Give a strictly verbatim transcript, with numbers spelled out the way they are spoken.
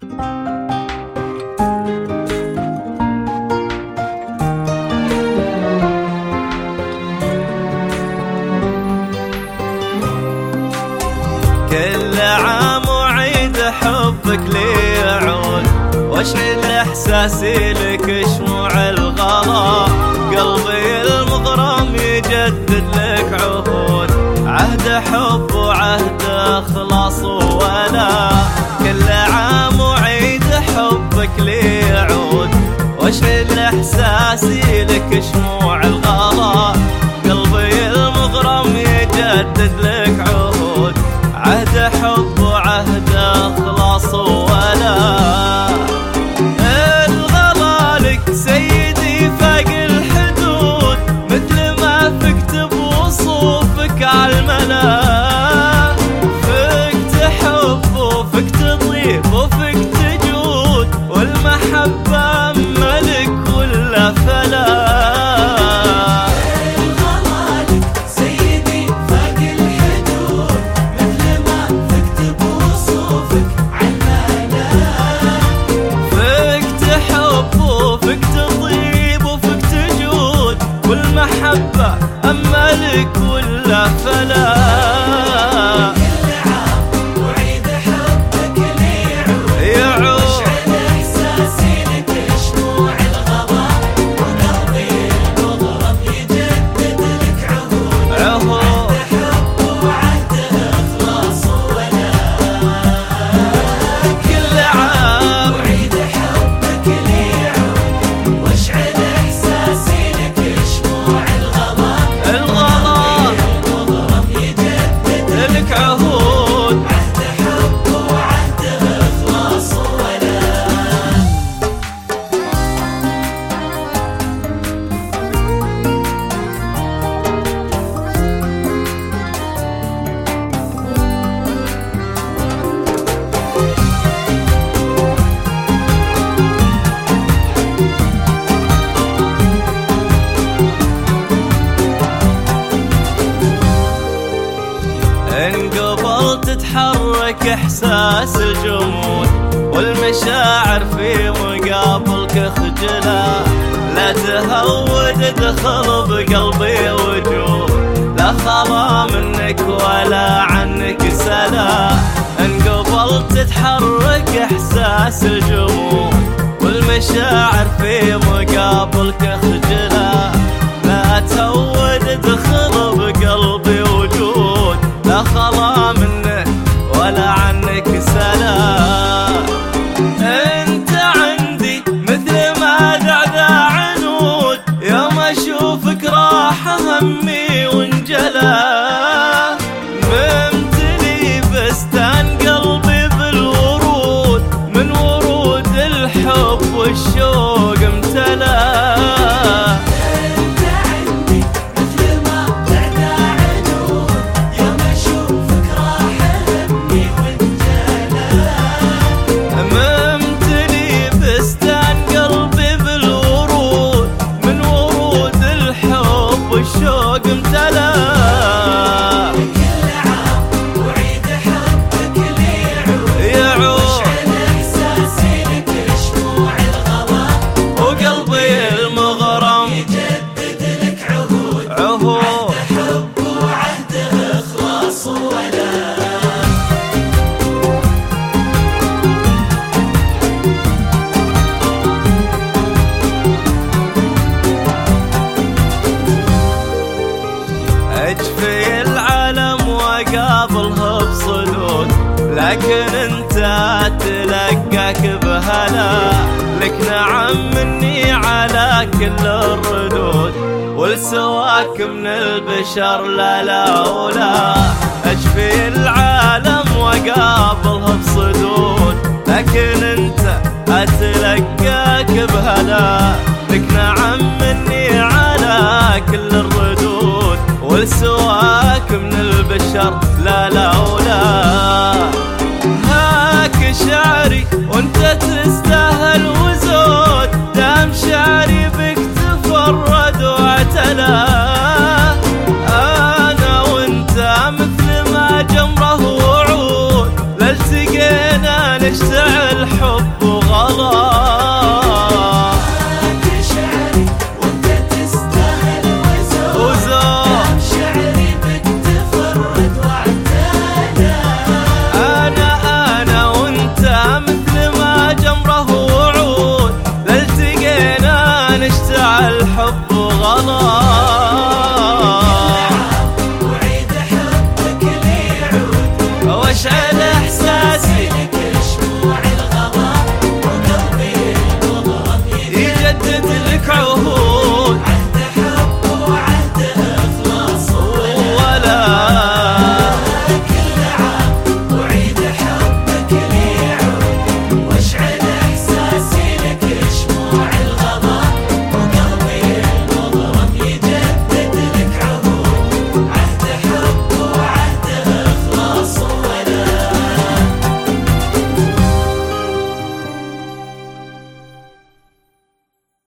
كل عام وعيد حبك لي يعود، واشعل احساسي لك شموع الغلا، قلبي المغرم يجدد لك عهود، عهد حب وعهد اخلاص وولا. كل عام وعيد حبك لي يعود، واشعل احساسي لك شموع الغلا، قلبي المغرم يجدد لك عهود، عهد حب وعهد اخلاص ولا. الغلا لك سيدي فاق الحدود، مثل ما فقت بوصوفك عالملا، فقت حب وفقت طيب وفقت جود، والمحبة ملك ولا فلا. والمحبة أما لك ولا فلا. كل عام وعيد حبك لي يعود، واشعل إحساسي لك شموع الغلا، وقلبي المغرم يجدد لك عهود، عهد حب وعهد إخلاص ولا. كل عام وعيد حبك لي يعود، واشعل إحساسي لك شموع الغلا، الغلا المغرم يجدد لك عهود، عهد حب وعهد إخلاص ولا. انقبل تتحرك احساس الجمود، والمشاعر في مقابلك خجلة، لا تهود ادخل بقلبي وجود، لا خلا منك ولا عنك سلا. انقبل تتحرك احساس الجمود، والمشاعر في مقابلك خجلة، لا تهود ادخل بقلبي وجود، لا خلا منك ولا عنك سلام. انت عندي مثل ما ذعذع عنود، يوم اشوفك راح همي وانجلى، ممتلي بستان قلبي بالورود، من ورود الحب والشوق امتلى. والشوق امتلا. كل عام وعيد حبك لي يعود، واشعل إحساسي لك شموع الغلا، وقلبي المغرم يجدد لك عهود، عهود، عهد حب وعهد إخلاص ولا. اجفي العالم وقابلها بصدود، لكن انت تلقاك بهلا، لك نعم مني على كل الردود، ولسواك من البشر لا لا ولا. اجفي العالم وقابلها بصدود، لكن انت اتلقاك بهلا، لك نعم مني على كل الردود، ولسواك من البشر لا لا ولا. هاك شعري وانت تستاهل وزود، دام شعري بك تفرد واعتلى، انا وانت مثل ما جمره وعود، لالتقينا نشتعل الحب